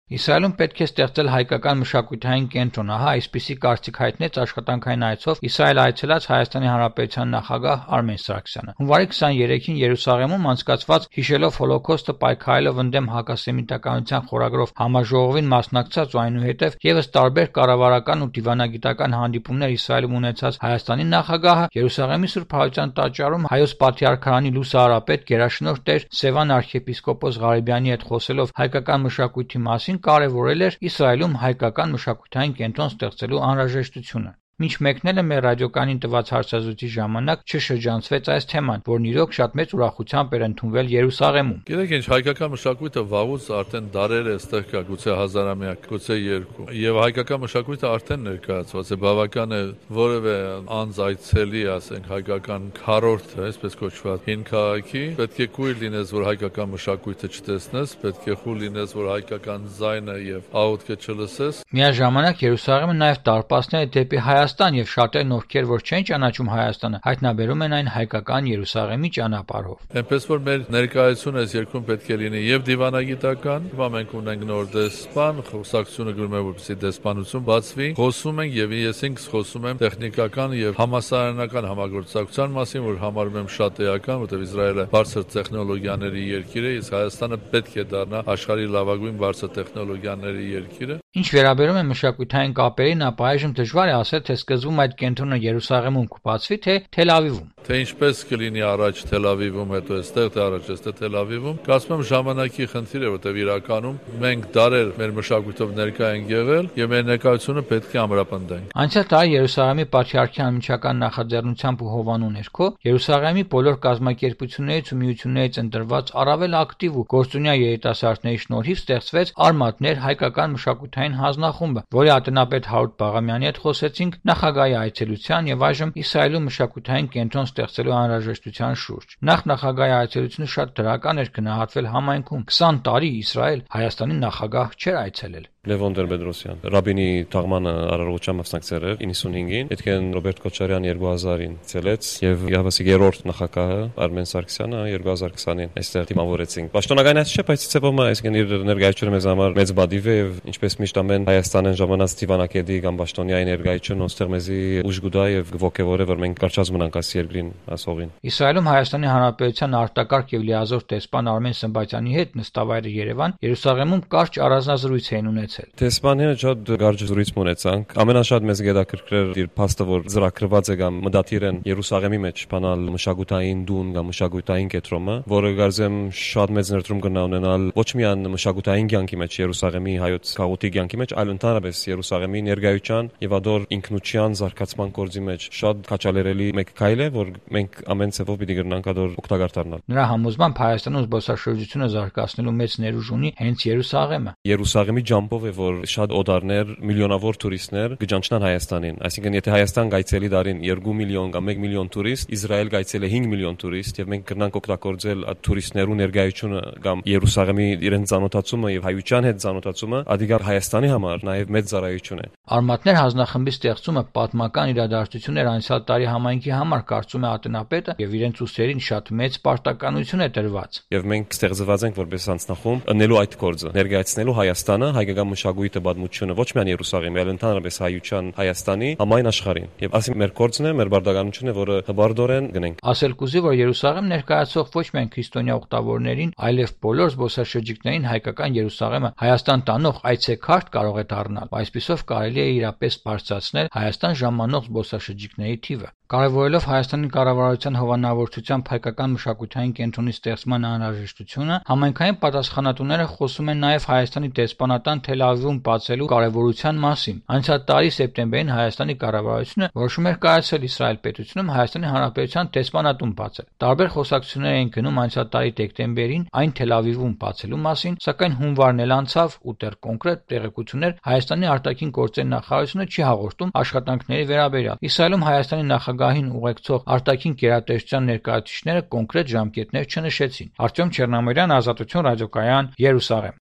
Իսրայելում պետք է ստեղծել հայկական մշակութային կենտրոն, ահա այսպիսի կարծիք հայտնեց աշխատանքային այցով Իսրայել այցելած Հայաստանի Հանրապետության նախագահ Արմեն Սարգսյանը։ Հունվարի 23-ին Երուսաղեմում անցկացված «Հիշելով Հոլոքոստը, պայքարելով ընդդեմ հակասեմիտականության» խորագրով համաժողովին մասնակցած ու այնուհետև եւս տարբեր կառավարական ու դիվանագիտական հանդիպումներ Իսրայելում ունեցած Հայաստանի նախագահը Երուսաղեմի Սուրբ Հարություն տաճարում Հայոց Պատրիարքարանի լուսահարապետ գերաշնորհ Տեր Սևան arczepiskopos Ղարիբյանի հետ խոսելով հայկական մշակույթի մասին կարևորել էր Իսրայելում հայկական մշակութային կենտրոն ստեղծելու անհրաժեշտությունը։ Մինչ մեկնելը մեր ռադիոկայանին տված հարցազրույցի ժամանակ չշրջանցվեց այս թեման, որն իրոք շատ մեծ ուրախությամբ էր ընդունվել Երուսաղեմում։ Գիտեք ինչ, հայկական մշակույթը վաղուց արդեն դարեր է այստեղ կա, գուցե հազարամյակ, գուցե երկու։ Եվ հայկական մշակույթը արդեն ներկայացված է, բավական է որևէ անձ այցելի, ասենք, հայկական քառորդը, այսպես կոչված, հին քաղաքի, պետք է կույր լինես, որ հայկական մշակույթը չտեսնես, պետք է խուլ լինես, որ հայկական ձայնը եւ աղոթքը չլսես։ Միաժամանակ Երուսաղեմը նաև տարպասներ է դեպի Հայաստան եւ շատերն ովքեր որ չեն ճանաչում Հայաստանը, հայտնաբերում են այն հայկական Երուսաղեմի ճանապարհով։ Այնպես որ մեր ներկայությունը այս երկրում պետք է լինի եւ դիվանագիտական, մենք ունենք նոր դեսպան, խոսակցությունը գրում է որպեսզի դեսպանություն բացվի, խոսում ենք եւ ես ինքս խոսում եմ տեխնիկական եւ համասարանական համագործակցության մասին, որ համարում եմ շատ էական, որտեղ Իսրայելը բարձր տեխնոլոգիաների երկիր է, իսկ Հայաստանը պետք է դառնա աշխարհի լավագույն բարձր տեխնոլոգիաների երկիրը։ Ինչ վերաբերում է մշակութային կապերին, ապա այժմ դժվար է ասել, թե սկզբում այդ կենտրոնը Երուսաղեմում կբացվի, թե Թել Ավիվում։ Թե ինչպես կլինի առաջ Թել Ավիվում, հետո այստեղ թե առաջ այստեղ Թել Ավիվում, կարծում եմ ժամանակի խնդիր է, որտեղ իրականում մենք դարեր մեր մշակույթով ներկա ենք եղել եւ մեր ներկայությունը պետք է ամրապնդենք։ Անցյալ տարի Երուսաղեմի Պատրիարքի անմիջական նախաձեռնությամբ ու հովանու ներքո Երուսաղեմի բոլոր կազմակերպություններից ու միություններից ընտրված առավել ակտիվ ու գործունյա երիտասարդների շնորհիվ ստեղծվեց Արմատներ հայկական մշակութային հանձնախումբը, որի ատնապետ Հարութ Բաղամյանի հետ խոսեցինք նախագահի այցելության եւ այժմ Իսրայելում մշակութային կենտրոն ստեղծելու անհրաժեշտության շուրջ։ Նախագահի այցելությունը շատ դրական էր գնահատվել համայնքում։ 20 տարի Իսրայել Հայաստանի նախագահ չէր այցելել։ Լևոն Տեր-Պետրոսյան Ռաբինի թաղմանը արարողության մասնակցել էր 95-ին, այդքան Ռոբերտ Քոչարյան 2000-ին ցելեց եւ իհավասիկ երրորդ նախագահը Արմեն Սարգսյանը 2020-ին այստեղ դիմավորեցին։ Պաշտոնական այս չէ, բայց ցեվոմը այսինքն իր ներկայությունը մեզ համար մեծ բադիվ է եւ ինչպես միշտ ամեն Հայաստանեն ժամանած դիվանագետի կամ պաշտոնյայի ներկայությունը ոստեղ մեզի ուժ գուտա եւ ոգեվորե որ մենք կարճած մնանք այս երկրին ասողին։ Իսրայելում Հայաստանի Հանրապետության արտակարգ եւ լիազոր տեսփան Արմեն Սմբատյանի հետ նստավայրը Երևան Երուսաղեմում կարճ առանձնազրույց էին ունեցել։ Տեսփանները շատ կարճ զրույց ունեցանք։ Ամենաշատ մեզ գետակրկրել իր փաստը որ ծրագրված է կամ մտադիր են Երուսաղեմի մեջ բանալ մշակութային դուն կամ մշակութային կենտրոնը, որը գարզեմ շատ մեծ ներդրում կնա ունենալ ոչ միայն մշակութային կյանքի մեջ Երուսաղեմի հայոց քաղաքի կյանքի մեջ, այլ ընդհանրապես Երուսաղեմի ներկայության եւ ադոր ինքնության զարգացման գործի մեջ շատ քաչալերելի մեկ քայլ է, որ մենք ամեն ցեվով պիտի գրնանք ադոր օգտակար դառնալ։ Նրա համոզմամբ Հայաստանում զբոսաշրջությունը զարգացնելու մեծ ներուժ ունի հենց Երուսաղեմը։ Երուսաղեմի ջամփով է որ շատ օդարներ, միլիոնավոր տուրիստներ գճանչնան Հայաստանին։ Այսինքն եթե Հայաստան գայցելի դարին 2 միլիոն կամ 1 միլիոն տուրիստ, Իսրայել գայցել է 5 միլիոն տուրիստ եւ մենք կրնանք օգտագործել այդ տուրիստներու ներկայությունը կամ Երուսաղեմի իրեն ծանոթացումը եւ հայության հետ ծանոթացումը, ադիգար Հայաստանի համար նաեւ մեծ ծառայություն է։ Արմատներ հանձնախմբի ստեղծումը պատմական իրադարձություն էր անցյալ տարի համայնքի համար, կարծում է ատնապետը, եւ իրենց ուսերին շատ մեծ պարտականություն է տրված։ Եվ մենք ստեղծված ենք որպես հանձնախումբ ընելու այդ գործը, ներկայացնելու Հայաստանը, հայկական մշակույթը, պատմությունը ոչ միայն Երուսաղեմի, այլ ընդհանրապես հայության Հայաստանի համայն աշխարհին։ Եվ ասի մեր գործն է, մեր բարդականությունն է, որը հբարդորեն գնենք։ Ասել կուզի, որ Երուսաղեմ ներկայացող ոչ միայն քրիստոնյա ուխտավորներին, այլև բոլոր զբոսաշրջիկներին հայկական Երուսաղեմը Հայաստան տանող այցեքարտ կարող է դառնալ։ Այսպիսով կարելի է իրապես բարձրացնել Հայաստան ժամանող զբոսաշրջիկների թիվը։ Կարևորելով Հայաստանի կառավարության հովանավորչությամբ հայկական մշակութային կենտրոնի ստեղծման անհրաժեշտությունը, համայնքային պատասխանատուները խոսում են նաև Հայաստանի դեսպանատան Թել Ավիվում բացելու կարևորության մասին։ Անցյալ տարի սեպտեմբերին Հայաստանի կառավարությունը որոշում էր կայացրել Իսրայել պետությունում Հայաստանի Հանրապետության դեսպանատուն բացել։ Տարբեր խոսակցություններ էին գնում անցյալ տարի դեկտեմբերին այն Թել Ավիվում բացելու մասին, սակայն հունվարն էլ անցավ ու դեռ կոնկրետ տեղեկություններ Հայաստանի արտաքին գործերի նախարարությունը չի հաղորդում աշխատանքների վերաբերյալ։ Իսրայելում Հայաստանի նախագահին ուղեկցող արտաքին գերատեսչության ներկայացուցիչները կոնկրետ ժամկետներ չնշեցին։ Արտյոմ Չեռնամիրյան, Ազատություն ռադիոկայան, Երուսաղեմ։